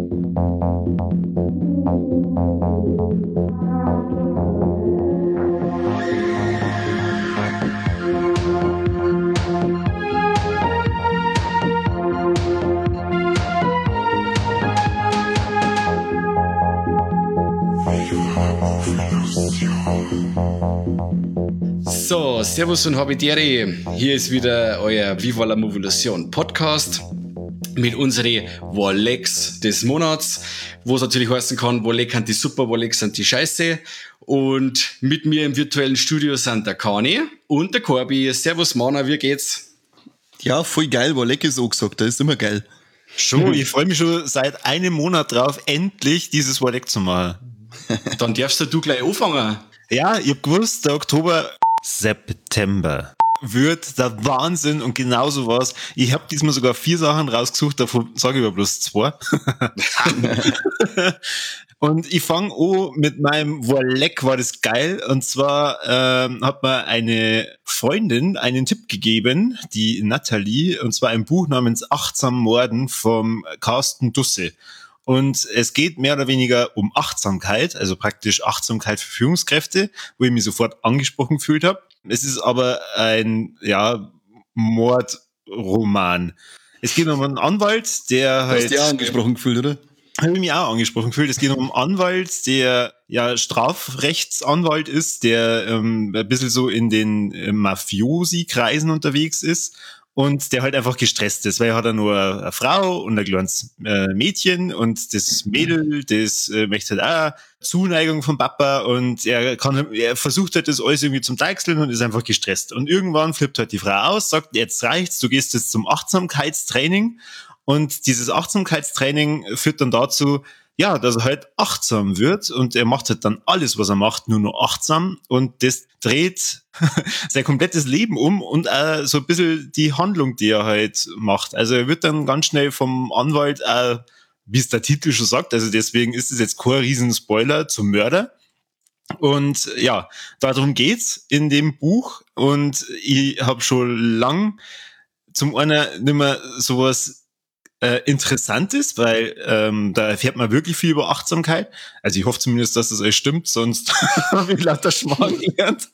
So, Servus und Habidere. Hier ist wieder euer Viva la Movolution Podcast mit unseren Warlecks des Monats, wo es natürlich heißen kann, Warleck sind die super, Warleck sind die scheiße. Und mit mir im virtuellen Studio sind der Kani und der Corby. Servus Mana, wie geht's? Ja, voll geil, Warleck ist auch gesagt, das ist immer geil. Schon, ich freue mich schon seit einem Monat drauf, endlich dieses Warleck zu machen. Dann darfst du gleich anfangen. Ja, ich hab gewusst, der Oktober, September wird der Wahnsinn und genauso was. Ich habe diesmal sogar 4 Sachen rausgesucht, davon sage ich aber bloß 2. Und ich fange an mit meinem Warleck, war das geil. Und zwar hat mir eine Freundin einen Tipp gegeben, die Nathalie, und zwar ein Buch namens Achtsam Morden vom Carsten Dusse. Und es geht mehr oder weniger um Achtsamkeit, also praktisch Achtsamkeit für Führungskräfte, wo ich mich sofort angesprochen gefühlt habe. Es ist aber ein, Mordroman. Es geht um einen Anwalt, der halt... Hast du dich auch angesprochen gefühlt, oder? Habe ich mich auch angesprochen gefühlt. Es geht um einen Anwalt, der Strafrechtsanwalt ist, der ein bisschen so in den Mafiosi-Kreisen unterwegs ist. Und der halt einfach gestresst ist, weil er hat nur eine Frau und ein kleines Mädchen und das Mädel, das möchte halt auch Zuneigung vom Papa und er versucht halt das alles irgendwie zum Deichseln und ist einfach gestresst. Und irgendwann flippt halt die Frau aus, sagt, jetzt reicht's, du gehst jetzt zum Achtsamkeitstraining und dieses Achtsamkeitstraining führt dann dazu, ja, dass er halt achtsam wird und er macht halt dann alles, was er macht, nur noch achtsam und das dreht sein komplettes Leben um und auch so ein bisschen die Handlung, die er halt macht. Also er wird dann ganz schnell vom Anwalt, wie es der Titel schon sagt, also deswegen ist es jetzt kein Riesen-Spoiler, zum Mörder. Und ja, darum geht's in dem Buch und ich habe schon lang zum einen nicht mehr sowas interessant ist, weil da erfährt man wirklich viel über Achtsamkeit. Also ich hoffe zumindest, dass das alles stimmt, sonst habe ich lauter Schmarrn gelernt.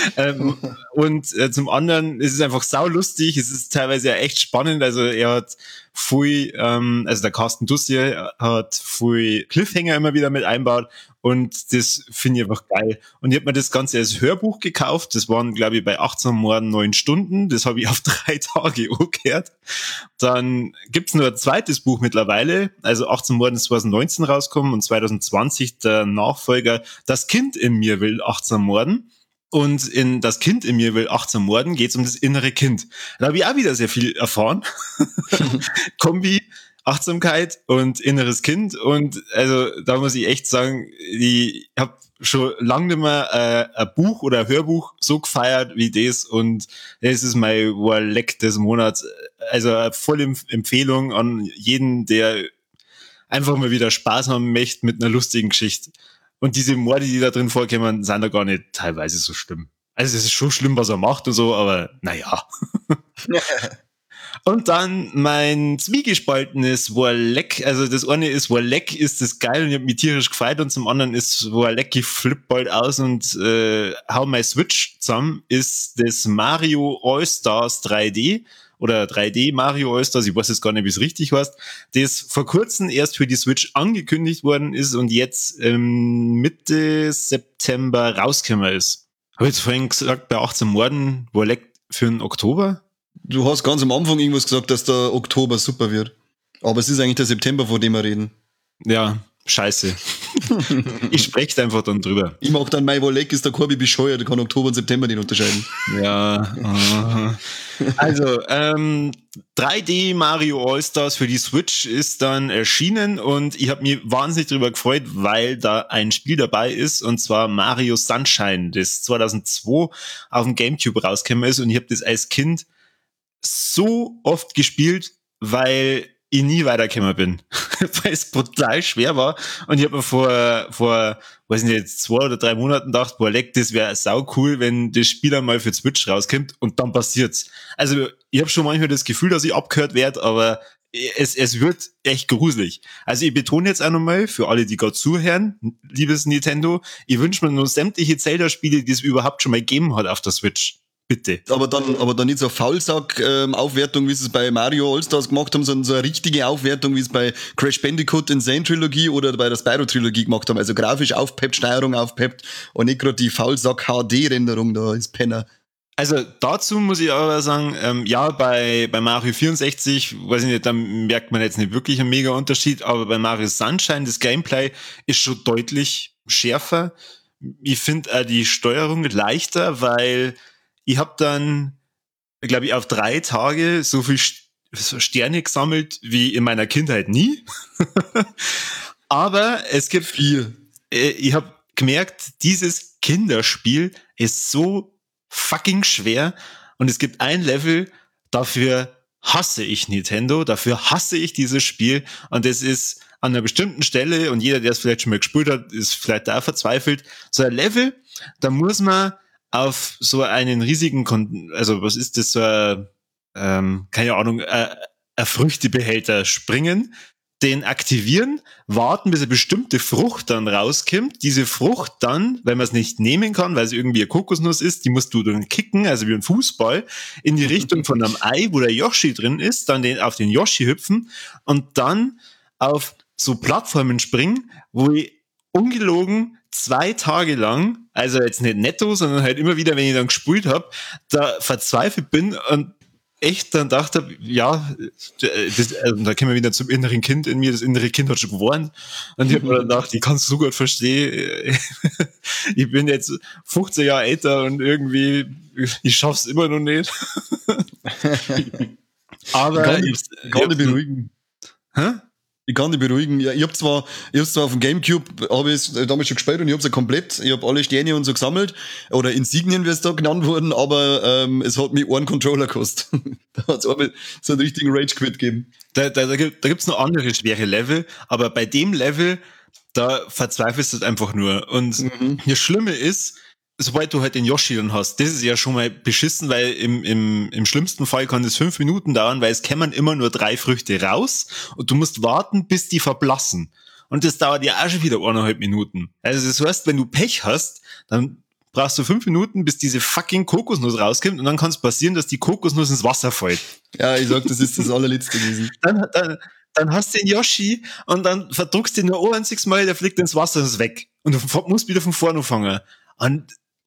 Und zum anderen ist es einfach saulustig, es ist teilweise ja echt spannend, also er hat viel, also der Carsten Dusse hat viel Cliffhanger immer wieder mit einbaut und das finde ich einfach geil. Und ich habe mir das Ganze als Hörbuch gekauft, das waren glaube ich bei 18 Morden 9 Stunden, das habe ich auf 3 Tage angehört. Dann gibt's nur ein zweites Buch mittlerweile, also 18 Morden ist 2019 rausgekommen und 2020 der Nachfolger Das Kind in mir will 18 Morden. Und in Das Kind in mir will 18 Morden geht's um das innere Kind. Da habe ich auch wieder sehr viel erfahren. Kombi, Achtsamkeit und inneres Kind. Und also da muss ich echt sagen, ich habe schon lange nicht mehr ein Buch oder ein Hörbuch so gefeiert wie das. Und das ist mein Warleck des Monats. Also eine volle Empfehlung an jeden, der einfach mal wieder Spaß haben möchte mit einer lustigen Geschichte. Und diese Morde, die da drin vorkommen, sind da gar nicht teilweise so schlimm. Also es ist schon schlimm, was er macht und so, aber naja. Und dann mein zwiegespaltenes Warleck. Also das eine ist Warleck, ist das geil und ich hab mich tierisch gefreut. Und zum anderen ist Warleck, ich flipp bald aus und hau mein Switch zusammen, ist das Mario All-Stars 3D. Oder 3D Mario All-Stars, ich weiß jetzt gar nicht, wie es richtig heißt, das vor kurzem erst für die Switch angekündigt worden ist und jetzt Mitte September rausgekommen ist. Habe ich jetzt vorhin gesagt, bei 18 Morden Warleck für den Oktober? Du hast ganz am Anfang irgendwas gesagt, dass der Oktober super wird. Aber es ist eigentlich der September, von dem wir reden. Ja, scheiße. Ich spreche einfach dann drüber. Ich mag dann, mein Warleck ist der Corby bescheuert, der kann Oktober und September nicht unterscheiden. Ja. Also, 3D Mario All-Stars für die Switch ist dann erschienen und ich habe mich wahnsinnig drüber gefreut, weil da ein Spiel dabei ist und zwar Mario Sunshine, das 2002 auf dem Gamecube rausgekommen ist und ich habe das als Kind so oft gespielt, weil ich nie weitergekommen bin, weil es brutal schwer war und ich habe mir vor weiß nicht, jetzt 2 oder 3 Monaten gedacht, boah, leck, das wäre sau cool, wenn das Spiel einmal für Switch rauskommt und dann passiert's. Also ich habe schon manchmal das Gefühl, dass ich abgehört werde, aber es wird echt gruselig. Also ich betone jetzt auch nochmal, für alle, die gerade zuhören, liebes Nintendo, ich wünsche mir nur sämtliche Zelda-Spiele, die es überhaupt schon mal gegeben hat auf der Switch. Bitte. Aber dann nicht so Faulsack-Aufwertung, wie sie es bei Mario All-Stars gemacht haben, sondern so eine richtige Aufwertung, wie es bei Crash Bandicoot Insane Trilogie oder bei der Spyro Trilogie gemacht haben. Also grafisch aufpeppt, Steuerung aufpeppt und nicht gerade die Faulsack-HD-Renderung da ist Penner. Also dazu muss ich aber sagen, ja, bei Mario 64, weiß ich nicht, da merkt man jetzt nicht wirklich einen mega Unterschied, aber bei Mario Sunshine, das Gameplay ist schon deutlich schärfer. Ich finde auch die Steuerung leichter, weil ich habe dann, glaube ich, auf 3 Tage so viel Sterne gesammelt wie in meiner Kindheit nie. Aber es gibt 4. Ich habe gemerkt, dieses Kinderspiel ist so fucking schwer und es gibt ein Level, dafür hasse ich Nintendo, dafür hasse ich dieses Spiel und es ist an einer bestimmten Stelle und jeder, der es vielleicht schon mal gespielt hat, ist vielleicht da verzweifelt. So ein Level, da muss man auf so einen riesigen, also was ist das, so ein, keine Ahnung, ein Früchtebehälter springen, den aktivieren, warten, bis eine bestimmte Frucht dann rauskommt. Diese Frucht dann, wenn man es nicht nehmen kann, weil es irgendwie eine Kokosnuss ist, die musst du dann kicken, also wie ein Fußball, in die Richtung von einem Ei, wo der Yoshi drin ist, dann auf den Yoshi hüpfen und dann auf so Plattformen springen, wo ich ungelogen 2 Tage lang, also jetzt nicht netto, sondern halt immer wieder, wenn ich dann gespielt habe, da verzweifelt bin und echt dann dachte, ja, da kommen wir wieder zum inneren Kind in mir, das innere Kind hat schon gewarnt und ich habe mir dann gedacht, ich kann es so gut verstehen, ich bin jetzt 15 Jahre älter und irgendwie, ich schaff's immer noch nicht. Aber ich kann dich beruhigen. Hä? Ich kann dich beruhigen. Ja, ich hab zwar auf dem Gamecube, habe ich es damals schon gespielt und ich hab's ja komplett, ich hab alle Sterne und so gesammelt, oder Insignien, wie es da genannt wurden, aber es hat mich einen Controller gekostet. Da hat's einmal so einen richtigen Rage-Quit gegeben. Da gibt's noch andere schwere Level, aber bei dem Level, da verzweifelst du einfach nur. Und das Schlimme ist, sobald du halt den Yoshi dann hast, das ist ja schon mal beschissen, weil im schlimmsten Fall kann das 5 Minuten dauern, weil es kämen immer nur 3 Früchte raus und du musst warten, bis die verblassen. Und das dauert ja auch schon wieder 1,5 Minuten. Also das heißt, wenn du Pech hast, dann brauchst du 5 Minuten, bis diese fucking Kokosnuss rauskommt und dann kann es passieren, dass die Kokosnuss ins Wasser fällt. Ja, ich sag, das ist das allerletzte gewesen. Dann hast du den Yoshi und dann verdruckst du ihn nur ein einziges Mal, der fliegt ins Wasser und ist weg. Und du musst wieder von vorne anfangen. Und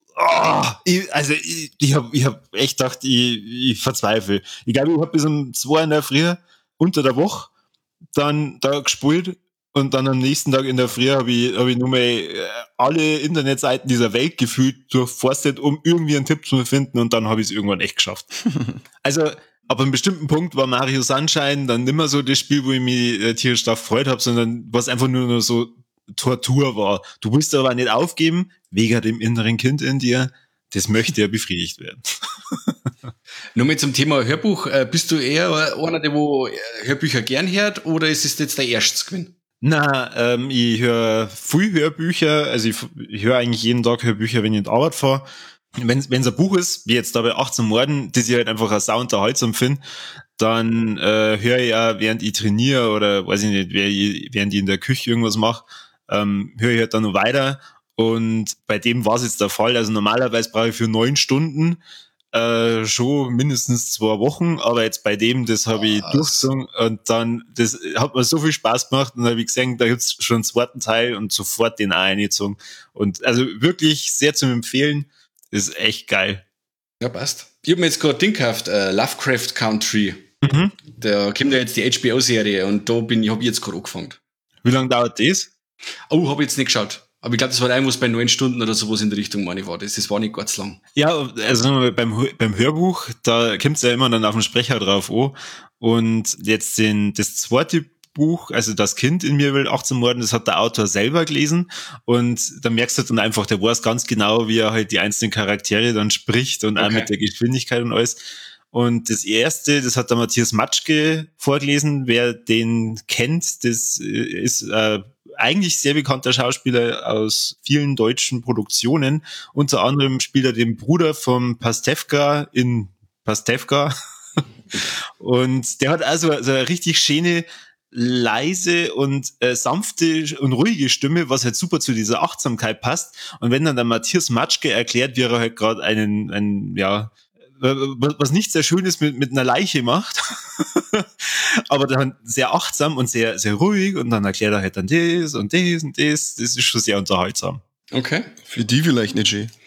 ich hab echt gedacht, ich verzweifle. Ich glaube, ich hab bis um 2 in der Früh unter der Woche dann da gespielt und dann am nächsten Tag in der Früh habe ich nur mal alle Internetseiten dieser Welt gefühlt durchforstet, um irgendwie einen Tipp zu finden und dann habe ich es irgendwann echt geschafft. Also, ab einem bestimmten Punkt war Mario Sunshine dann nicht mehr so das Spiel, wo ich mich tierisch drauf gefreut habe, sondern was einfach nur noch so Tortur war. Du willst aber nicht aufgeben, wegen dem inneren Kind in dir. Das möchte ja befriedigt werden. Nochmal zum Thema Hörbuch. Bist du eher einer, der wo Hörbücher gern hört, oder ist es jetzt der erstes gewesen? Na, ich höre viel Hörbücher. Also ich höre eigentlich jeden Tag Hörbücher, wenn ich in die Arbeit fahre. Wenn es ein Buch ist, wie jetzt da bei 18 Morden, das ich halt einfach auch sau unterhaltsam finde, dann höre ich ja, während ich trainiere oder weiß ich nicht, während ich in der Küche irgendwas mache, höre ich halt dann noch weiter. Und bei dem war es jetzt der Fall. Also normalerweise brauche ich für 9 Stunden schon mindestens 2 Wochen, aber jetzt bei dem, das habe ich durchgezogen und dann, das hat mir so viel Spaß gemacht und dann habe ich gesehen, da gibt's schon einen zweiten Teil und sofort den auch eingezogen. Und also wirklich sehr zum Empfehlen, ist echt geil. Ja, passt. Ich habe mir jetzt gerade Ding gekauft, Lovecraft Country. Da kommt ja jetzt die HBO-Serie und da habe ich jetzt gerade angefangen. Wie lange dauert das? Oh, habe ich jetzt nicht geschaut. Aber ich glaube, das war irgendwas bei 9 Stunden oder sowas in der Richtung, meine ich, war das. Das war nicht ganz lang. Ja, also beim Hörbuch, da kommt's ja immer dann auf den Sprecher drauf an. Und jetzt das zweite Buch, also Das Kind in mir will 18 Morden, das hat der Autor selber gelesen. Und da merkst du dann einfach, der weiß ganz genau, wie er halt die einzelnen Charaktere dann spricht und auch mit der Geschwindigkeit und alles. Und das erste, das hat der Matthias Matschke vorgelesen. Wer den kennt, das ist eigentlich sehr bekannter Schauspieler aus vielen deutschen Produktionen. Unter anderem spielt er den Bruder vom Pastewka in Pastewka. Und der hat also so eine richtig schöne, leise und sanfte und ruhige Stimme, was halt super zu dieser Achtsamkeit passt. Und wenn dann der Matthias Matschke erklärt, wie er halt gerade was nicht sehr schön ist, mit einer Leiche macht, aber dann sehr achtsam und sehr, sehr ruhig, und dann erklärt er halt dann das und das und das. Das ist schon sehr unterhaltsam. Okay. Für die vielleicht nicht schön.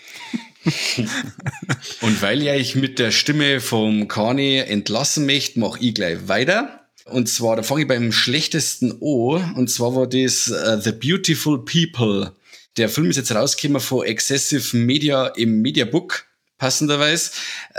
Und weil ich euch mit der Stimme vom Kani entlassen möchte, mache ich gleich weiter. Und zwar, da fange ich beim schlechtesten an. Und zwar war das The Beautiful People. Der Film ist jetzt rausgekommen von Excessive Media im Mediabook, passenderweise.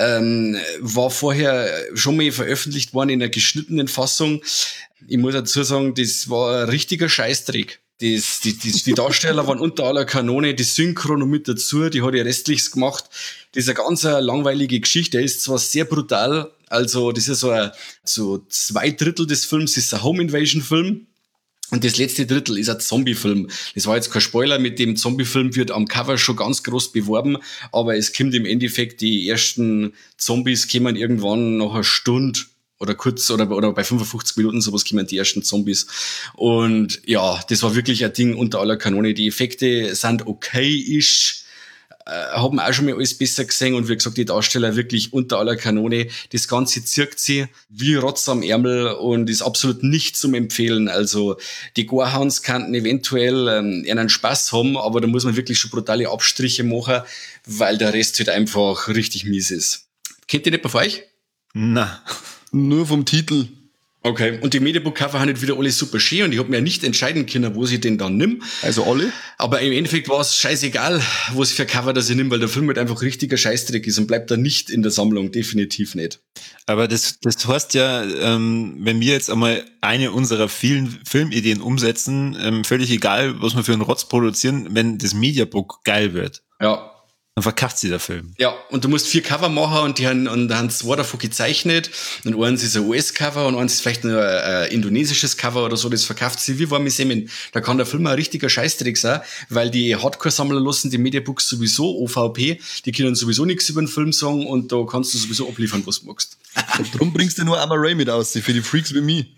War vorher schon mal veröffentlicht worden in einer geschnittenen Fassung. Ich muss dazu sagen, das war ein richtiger Scheißdreck. Die Darsteller waren unter aller Kanone, die Synchro noch mit dazu, die hat ja restliches gemacht. Das ist eine ganz langweilige Geschichte, der ist zwar sehr brutal, also das ist so 2/3 des Films ist ein Home-Invasion-Film und das letzte Drittel ist ein Zombie-Film. Das war jetzt kein Spoiler, mit dem Zombie-Film wird am Cover schon ganz groß beworben, aber es kommt im Endeffekt, die ersten Zombies kommen irgendwann nach einer Stunde oder kurz, oder bei 55 Minuten sowas kommen die ersten Zombies. Und ja, das war wirklich ein Ding unter aller Kanone. Die Effekte sind okay-ish, haben auch schon mal alles besser gesehen, und wie gesagt, die Darsteller wirklich unter aller Kanone. Das Ganze zirkt sie wie Rotz am Ärmel und ist absolut nicht zum Empfehlen. Also die Gorehounds könnten eventuell einen Spaß haben, aber da muss man wirklich schon brutale Abstriche machen, weil der Rest halt einfach richtig mies ist. Kennt ihr nicht bei euch? Na. Nur vom Titel. Okay, und die Mediabook-Cover haben nicht wieder alle super schön, und ich habe mir nicht entscheiden können, wo ich den dann nimm. Also alle? Aber im Endeffekt war es scheißegal, was für Cover das ich nimm, weil der Film halt einfach richtiger Scheißdreck ist und bleibt da nicht in der Sammlung, definitiv nicht. Aber das heißt ja, wenn wir jetzt einmal eine unserer vielen Filmideen umsetzen, völlig egal, was wir für einen Rotz produzieren, wenn das Mediabook geil wird. Ja. Dann verkauft sie der Film. Ja, und du musst 4 Cover machen, und die haben 2 davon gezeichnet, und eins ist ein US-Cover und eins ist vielleicht ein indonesisches Cover oder so, das verkauft sie wie warme Semmeln. Da kann der Film ein richtiger Scheißdreck sein, weil die Hardcore-Sammler lassen die Mediabooks sowieso OVP, die können sowieso nichts über den Film sagen, und da kannst du sowieso abliefern, was du magst. Und drum bringst du nur einmal Ray mit aus, für die Freaks wie mich.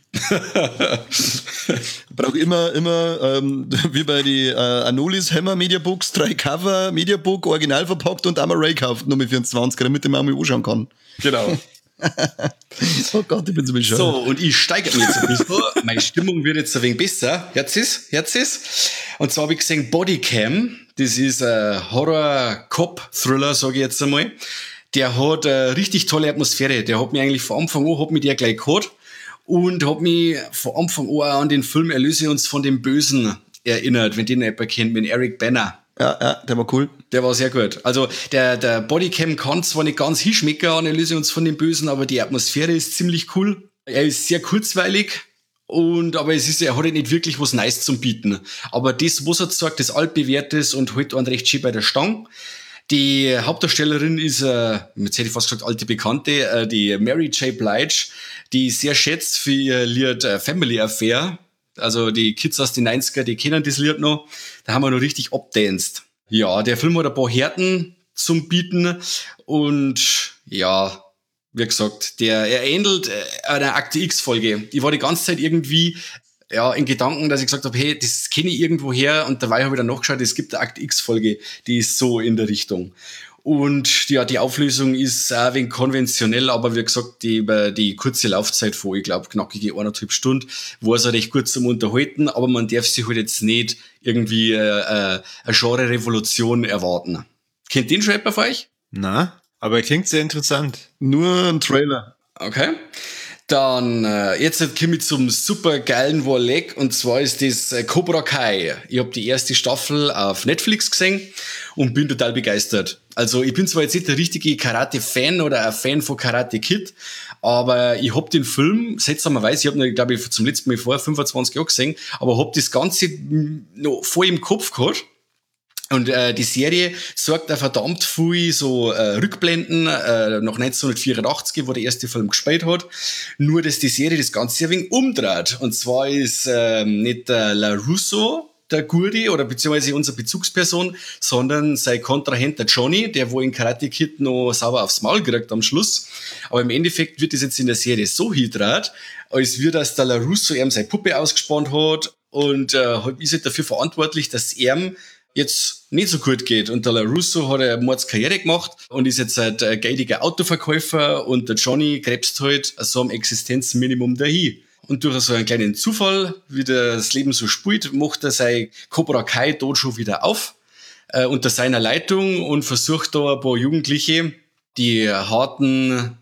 Brauche immer wie bei die Anolis Hammer Mediabooks 3 Cover, Mediabook, original verpackt und einmal Ray kauft, nur mit 24, damit ich mir einmal anschauen kann. Genau. Oh Gott, ich bin so bescheuert. So, und ich steigere mich jetzt ein bisschen. Meine Stimmung wird jetzt ein wenig besser. Jetzt ist. Und zwar habe ich gesehen Bodycam. Das ist ein Horror-Cop-Thriller, sage ich jetzt einmal. Der hat eine richtig tolle Atmosphäre. Der hat mich eigentlich von Anfang an, hat mich der gleich gehabt. Und hat mich von Anfang an an den Film Erlöse uns von dem Bösen erinnert, wenn den jemand kennt, mit Eric Banner. Ja, der war cool. Der war sehr gut. Also der Bodycam kann zwar nicht ganz hinschmecken an Erlöse uns von dem Bösen, aber die Atmosphäre ist ziemlich cool. Er ist sehr kurzweilig, aber er hat nicht wirklich was Neues zum Bieten. Aber das, was er sagt, das altbewährtes und hält einen recht schön bei der Stange. Die Hauptdarstellerin ist, jetzt hätte ich fast gesagt, alte Bekannte, die Mary J. Blige, die ich sehr schätzt für ihr Lied Family Affair. Also die Kids aus den 90er, die kennen das Lied noch. Da haben wir noch richtig abdanced. Ja, der Film hat ein paar Härten zum Bieten und ja, wie gesagt, er ähnelt einer Akte X-Folge. Ich war die ganze Zeit irgendwie in Gedanken, dass ich gesagt habe, hey, das kenne ich irgendwo her, und dabei habe ich dann nachgeschaut, es gibt eine Akte X-Folge, die ist so in der Richtung. Und ja, die Auflösung ist auch ein wenig konventionell, aber wie gesagt, die kurze Laufzeit von, ich glaube, knackige 1,5 Stunden, war es recht gut zum Unterhalten, aber man darf sich halt jetzt nicht irgendwie eine Genre-Revolution erwarten. Kennt den schon jemand von euch? Na, aber er klingt sehr interessant. Nur ein Trailer. Okay. Dann, jetzt komme ich zum super geilen Warleg, und zwar ist das Cobra Kai. Ich habe die erste Staffel auf Netflix gesehen und bin total begeistert. Also ich bin zwar jetzt nicht der richtige Karate-Fan oder ein Fan von Karate Kid, aber ich hab den Film, seltsamerweise, ich habe ihn, glaube ich, zum letzten Mal vor 25 Jahren gesehen, aber hab das Ganze noch voll im Kopf gehabt. Und die Serie sorgt auch verdammt viel so Rückblenden nach 1984, wo der erste Film gespielt hat. Nur, dass die Serie das Ganze ein wenig umdreht. Und zwar ist nicht der LaRusso der Gurdi oder beziehungsweise unsere Bezugsperson, sondern sein Kontrahent, der Johnny, der wo in Karate Kid noch sauber aufs Maul kriegt am Schluss. Aber im Endeffekt wird das jetzt in der Serie so hydrat, als wie das der LaRusso ihm seine Puppe ausgespannt hat und ist halt dafür verantwortlich, dass er jetzt nicht so gut geht. Und der LaRusso hat eine Mordskarriere gemacht und ist jetzt ein geidiger Autoverkäufer und der Johnny krebst halt so am Existenzminimum dahin. Und durch so einen kleinen Zufall, wie das Leben so spielt, macht er sein Cobra Kai Dojo wieder auf, unter seiner Leitung und versucht da ein paar Jugendliche die harten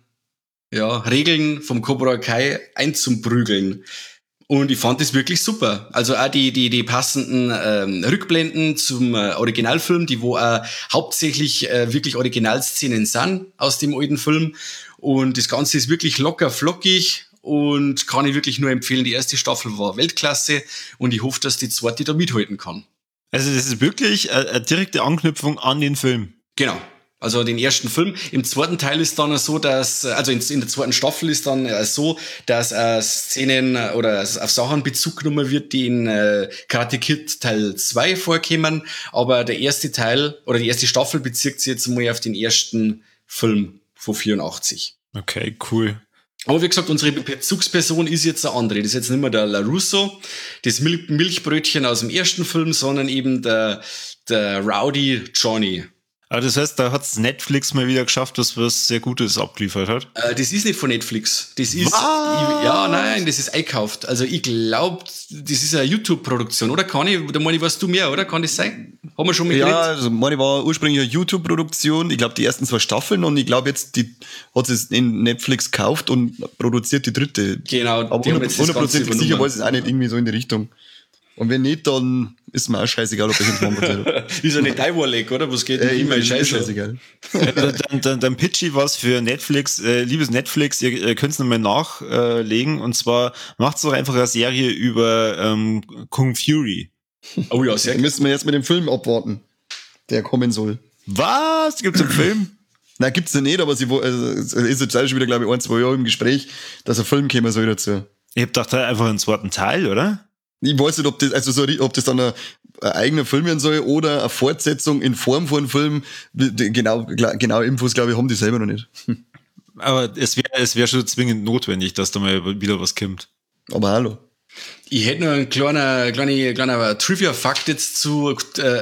Regeln vom Cobra Kai einzuprügeln. Und ich fand das wirklich super. Also auch die passenden Rückblenden zum Originalfilm, die wo auch hauptsächlich wirklich Originalszenen sind aus dem alten Film. Und das Ganze ist wirklich locker flockig und kann ich wirklich nur empfehlen. Die erste Staffel war Weltklasse und ich hoffe, dass die zweite da mithalten kann. Also das ist wirklich eine direkte Anknüpfung an den Film. Genau. Also den ersten Film. Im zweiten Teil ist dann so, dass, also in der zweiten Staffel ist dann so, dass Szenen oder auf Sachen Bezug genommen wird, die in Karate Kid Teil 2 vorkommen. Aber der erste Teil oder die erste Staffel bezieht sich jetzt mal auf den ersten Film von 84. Okay, cool. Aber wie gesagt, unsere Bezugsperson ist jetzt eine andere. Das ist jetzt nicht mehr der LaRusso, das Milchbrötchen aus dem ersten Film, sondern eben der Rowdy Johnny. Aber das heißt, da hat's Netflix mal wieder geschafft, dass was sehr Gutes abgeliefert hat? Das ist nicht von Netflix. Das ist, das ist einkauft. Also ich glaube, das ist eine YouTube-Produktion, oder Conny? Da meine ich, weißt du mehr, oder? Kann das sein? Haben wir schon mal geredet? Ja, also meine war ursprünglich eine YouTube-Produktion. Ich glaube, die ersten 2 Staffeln und ich glaube jetzt, die hat es in Netflix gekauft und produziert die dritte. Genau. Aber 100% sicher weiß ich es auch nicht irgendwie so in die Richtung. Und wenn nicht, dann ist mir auch scheißegal, ob ich jetzt machen Ist ja nicht dein Warleg, oder? Was geht immer scheißegal. Dann pitch ich was für Netflix. Liebes Netflix, ihr könnt es nochmal nachlegen. Und zwar macht doch einfach eine Serie über Kung Fury. Oh ja, sehr gut. Müssen wir jetzt mit dem Film abwarten, der kommen soll. Was? Gibt's einen Film? Nein, gibt's ja nicht, aber es ist jetzt schon wieder, glaube ich, 1-2 Jahre im Gespräch, dass ein Film kommen soll dazu. Ich hab gedacht, einfach einen zweiten Teil, oder? Ich weiß nicht, ob das dann ein eigener Film werden soll oder eine Fortsetzung in Form von einem Film. Genau Infos, glaube ich, haben die selber noch nicht. Aber es wär schon zwingend notwendig, dass da mal wieder was kommt. Aber hallo. Ich hätte noch einen kleiner Trivia-Fakt jetzt zu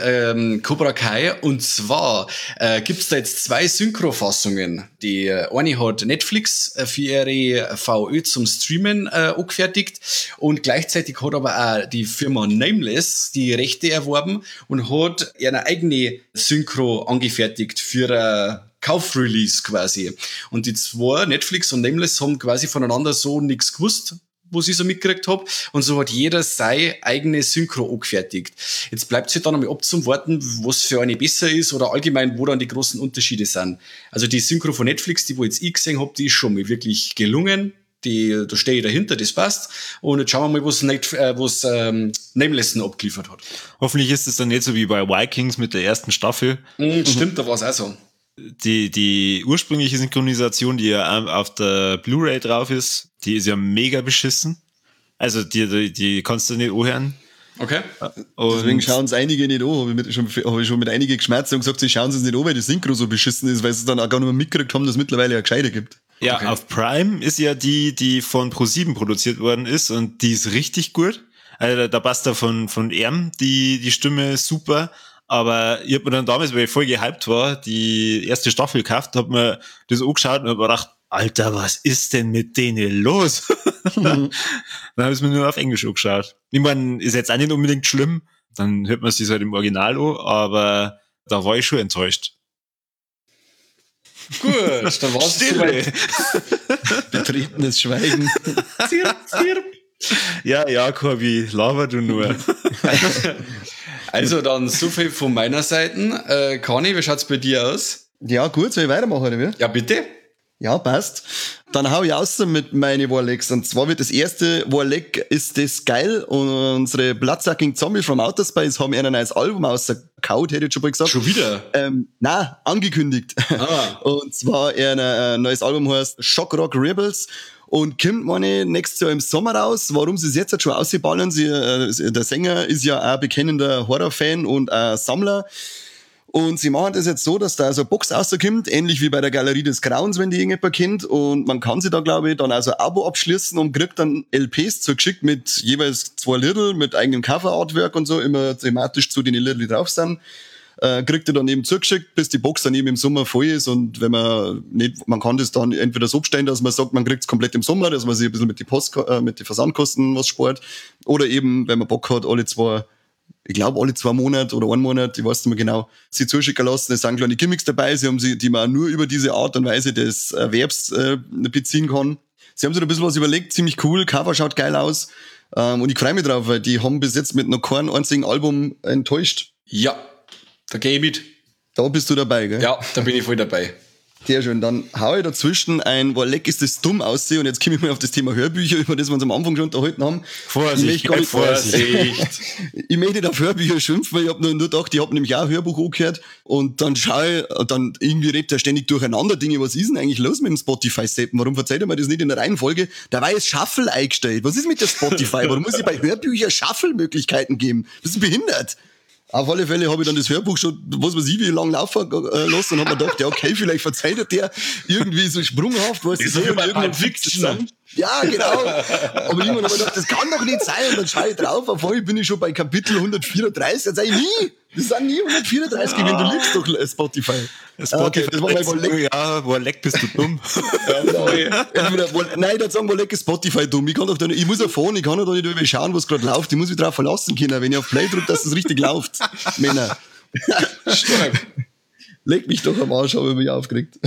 Cobra Kai. Und zwar gibt's da jetzt 2 Synchrofassungen. Die eine hat Netflix für ihre VÖ zum Streamen angefertigt. Und gleichzeitig hat aber auch die Firma Nameless die Rechte erworben und hat eine eigene Synchro angefertigt für Kaufrelease quasi. Und die 2, Netflix und Nameless, haben quasi voneinander so nichts gewusst, was ich so mitgekriegt habe. Und so hat jeder seine eigene Synchro angefertigt. Jetzt bleibt es halt dann einmal abzuwarten, was für eine besser ist oder allgemein, wo dann die großen Unterschiede sind. Also die Synchro von Netflix, die wo jetzt ich gesehen habe, die ist schon mal wirklich gelungen. Da stehe ich dahinter, das passt. Und jetzt schauen wir mal, was Nameless abgeliefert hat. Hoffentlich ist es dann nicht so wie bei Vikings mit der ersten Staffel. Stimmt, da war es auch so. Die ursprüngliche Synchronisation, die ja auf der Blu-ray drauf ist, die ist ja mega beschissen. Also die kannst du nicht anhören. Okay. Und deswegen schauen es einige nicht an. Habe ich schon mit einigen geschmerzt und gesagt, sie schauen es nicht an, weil die Synchro so beschissen ist, weil sie dann auch gar nicht mehr mitgekriegt haben, dass es mittlerweile ja gescheite gibt. Ja, okay. Auf Prime ist ja die von Pro7 produziert worden ist und die ist richtig gut. Also da passt da von Erm die Stimme super. Aber ich hab mir dann damals, weil ich voll gehypt war, die erste Staffel gekauft, hab mir das angeschaut und hab mir gedacht, Alter, was ist denn mit denen los? Dann habe ich mir nur auf Englisch angeschaut. Ich meine, ist jetzt auch nicht unbedingt schlimm, dann hört man sich halt im Original an, aber da war ich schon enttäuscht. Gut, dann war es soweit. Betretenes Schweigen. Zirp, zirp. Ja, Corby, laber du nur. Also dann so viel von meiner Seite. Conny, wie schaut's bei dir aus? Ja, gut, soll ich weitermachen, oder wie? Ja, bitte. Ja, passt. Dann hau ich aus mit meine Warlegs. Und zwar wird das erste Warleg ist das geil. Und unsere Bloodsucking Zombie from Outer Space haben ein neues Album ausgekaut, hätte ich schon mal gesagt. Schon wieder? Nein, angekündigt. Und zwar ein neues Album heißt Shock Rock Rebels. und kommt, meine, nächstes Jahr im Sommer raus. Warum sie es jetzt halt schon ausballern, der Sänger ist ja auch bekennender Horrorfan und Sammler. Und sie machen das jetzt so, dass da so eine Box rauskommt, ähnlich wie bei der Galerie des Grauens, wenn die irgendjemand kennt. Und man kann sie da, glaube ich, dann also ein Abo abschließen und kriegt dann LPs zugeschickt mit jeweils 2 Lidl, mit eigenem Cover-Artwork und so, immer thematisch zu den Lidl, die drauf sind. Kriegt ihr dann eben zugeschickt, bis die Box dann eben im Sommer voll ist. Und wenn man nicht, man kann das dann entweder so abstellen, dass man sagt, man kriegt es komplett im Sommer, dass man sich ein bisschen mit die Versandkosten was spart. Oder eben, wenn man Bock hat, alle 2 Monate oder 1 Monat, ich weiß nicht mehr genau, sie zuschicken lassen. Es sind kleine Gimmicks dabei, die man nur über diese Art und Weise des Erwerbs beziehen kann. Sie haben sich da ein bisschen was überlegt, ziemlich cool, Cover schaut geil aus. Und ich freue mich drauf, weil die haben bis jetzt mit noch keinem einzigen Album enttäuscht. Ja, da gehe ich mit. Da bist du dabei, gell? Ja, da bin ich voll dabei. Sehr schön. Dann hau ich dazwischen ein, boah, leck ist das dumm aussehen. Und jetzt komme ich mal auf das Thema Hörbücher, über das wir uns am Anfang schon unterhalten haben. Vorsicht. Ich möchte nicht auf Hörbücher schimpfen, weil ich habe nur gedacht, ich habe nämlich auch ein Hörbuch angehört. Und dann schaue ich, dann irgendwie redet er ständig durcheinander Dinge. Was ist denn eigentlich los mit dem Spotify-Seppen? Warum verzeiht er mir das nicht in der Reihenfolge? Da war jetzt Shuffle eingestellt. Was ist mit der Spotify? Warum muss ich bei Hörbüchern Shuffle-Möglichkeiten geben? Das ist behindert. Auf alle Fälle habe ich dann das Hörbuch schon, was weiß ich, wie lange laufen lassen und habe mir gedacht, ja okay, vielleicht verzeiht der irgendwie so sprunghaft, was ist so wie bei Pulp Fiction. Ja, genau. Aber irgendwann habe ich gedacht, das kann doch nicht sein. Und dann schaue ich drauf, auf einmal bin ich schon bei Kapitel 134. Dann sage ich nie, das sind nie 134 gewesen, du liebst doch Spotify. Okay, das war mein Wollek. Ja, Wollek, bist du dumm. Nein, dann sagen Wollek ist Spotify dumm. Ich muss auf Phone, ich kann doch nicht schauen, was gerade läuft. Ich muss mich drauf verlassen können, wenn ich auf Play drücke, dass es richtig läuft. Männer. Stark. Leg mich doch am Arsch, habe ich mich aufgeregt.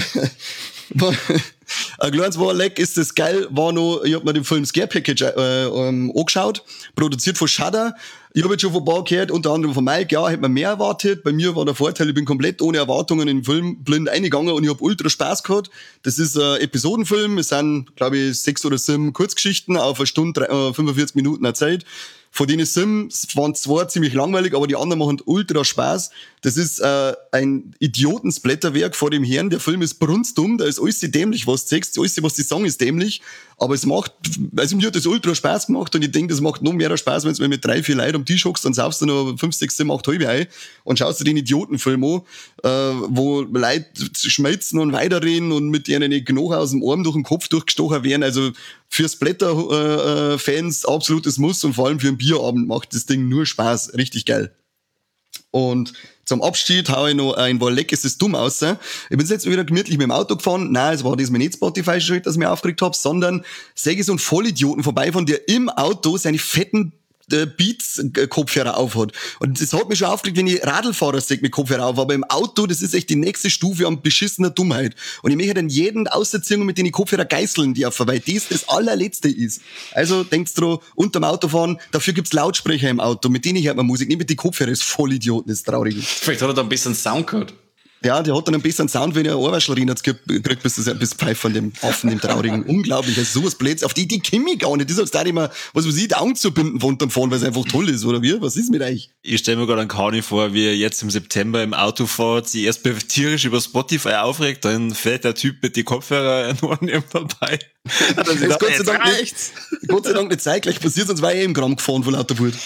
Ein kleines Leck ist das geil, ich hab mir den Film Scare Package angeschaut, produziert von Shudder. Ich habe jetzt schon von ein paar gehört, unter anderem von Mike, ja, hätte man mehr erwartet. Bei mir war der Vorteil, ich bin komplett ohne Erwartungen in den Film blind eingegangen und ich habe ultra Spaß gehabt. Das ist ein Episodenfilm, es sind, glaube ich, 6 oder 7 Kurzgeschichten auf 1 Stunde 45 Minuten Zeit. Von denen Sims waren 2 ziemlich langweilig, aber die anderen machen ultra Spaß. Das ist ein Idiotensplatterwerk vor dem Herrn. Der Film ist brunstdumm, da ist alles dämlich, was du sagst. Alles, was die sagen, ist dämlich. Aber es macht, also mir hat das ultra Spaß gemacht und ich denke, das macht noch mehr Spaß, wenn du mit 3, 4 Leuten am Tisch hockst, dann saufst du noch 5, 6, 7, 8 halbe ein und schaust dir den Idiotenfilm an, wo Leute schmelzen und weiterreden und mit denen die Knochen aus dem Arm durch den Kopf durchgestochen werden. Also für Splatter-Fans absolutes Muss und vor allem für einen Bierabend macht das Ding nur Spaß. Richtig geil. Und zum Abschied haue ich noch ein Wollek, ist das dumm aus. Ich bin jetzt wieder gemütlich mit dem Auto gefahren. Nein, es war diesmal nicht Spotify-Schritt, dass ich mich aufgeregt habe, sondern sehe ich so einen Vollidioten vorbeifahren, der im Auto seine fetten Beats-Kopfhörer aufhat. Und das hat mich schon aufgeregt, wenn ich Radlfahrer sehe mit Kopfhörer auf, aber im Auto, das ist echt die nächste Stufe an beschissener Dummheit. Und ich möchte dann jeden auserziehen und mit den Kopfhörer geißeln dürfen, weil das allerletzte ist. Also denkst du, unterm Autofahren, dafür gibt's Lautsprecher im Auto, mit denen hört man Musik, nicht mit den Kopfhörern, das ist Vollidioten, das ist traurig. Vielleicht hat er da ein bisschen Sound gehört. Ja, der hat dann einen besseren Sound, wenn er eine Ohrwaschlerin hat gekriegt, bis Pfeif von dem Affen, dem Traurigen. Unglaublich, also sowas Blöds. Auf die komme ich gar nicht. Das ist, als da immer, was weiß ich, die Augen zu binden von dann fahren, weil es einfach toll ist, oder wie? Was ist mit euch? Ich stelle mir gerade einen Kani vor, wie er jetzt im September im Auto fährt, sich erst tierisch über Spotify aufregt, dann fährt der Typ mit die Kopfhörer an Ohren vorbei. Das ist Gott sei Dank nicht zeitgleich passiert, sonst war ich im Gramm gefahren von lauter Wut.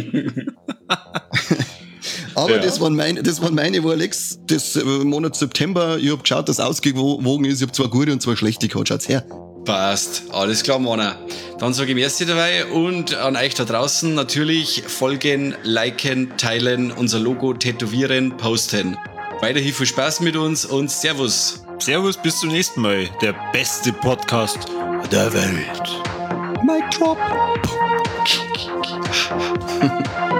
Aber ja. Das waren meine Wolleks des Monats September. Ich hab geschaut, dass ausgewogen ist. Ich hab 2 gute und 2 schlechte gehabt. Schaut's her. Passt. Alles klar, Mona. Dann sage ich merci dabei und an euch da draußen natürlich folgen, liken, teilen, unser Logo tätowieren, posten. Weiterhin viel Spaß mit uns und Servus. Servus, bis zum nächsten Mal. Der beste Podcast der Welt. Mic drop.